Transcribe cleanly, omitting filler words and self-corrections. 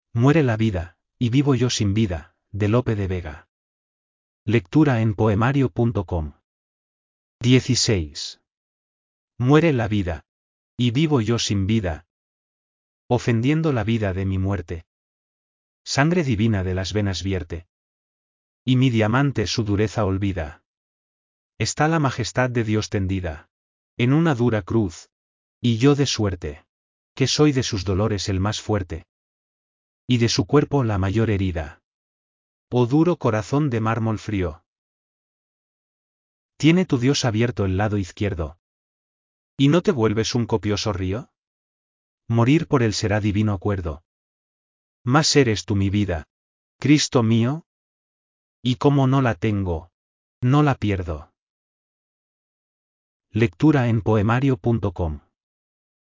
Muere la vida, y vivo yo sin vida, de Lope de Vega. Lectura en poemario.com. 16. Muere la vida, y vivo yo sin vida, ofendiendo la vida de mi muerte. Sangre divina de las venas vierte, y mi diamante su dureza olvida. Está la majestad de Dios tendida en una dura cruz, y yo de suerte, que soy de sus dolores el más fuerte, y de su cuerpo la mayor herida. Oh duro corazón de mármol frío, ¿tiene tu Dios abierto el lado izquierdo? ¿Y no te vuelves un copioso río? Morir por él será divino acuerdo. Más eres tú mi vida, Cristo mío, y como no la tengo, no la pierdo. Lectura en poemario.com.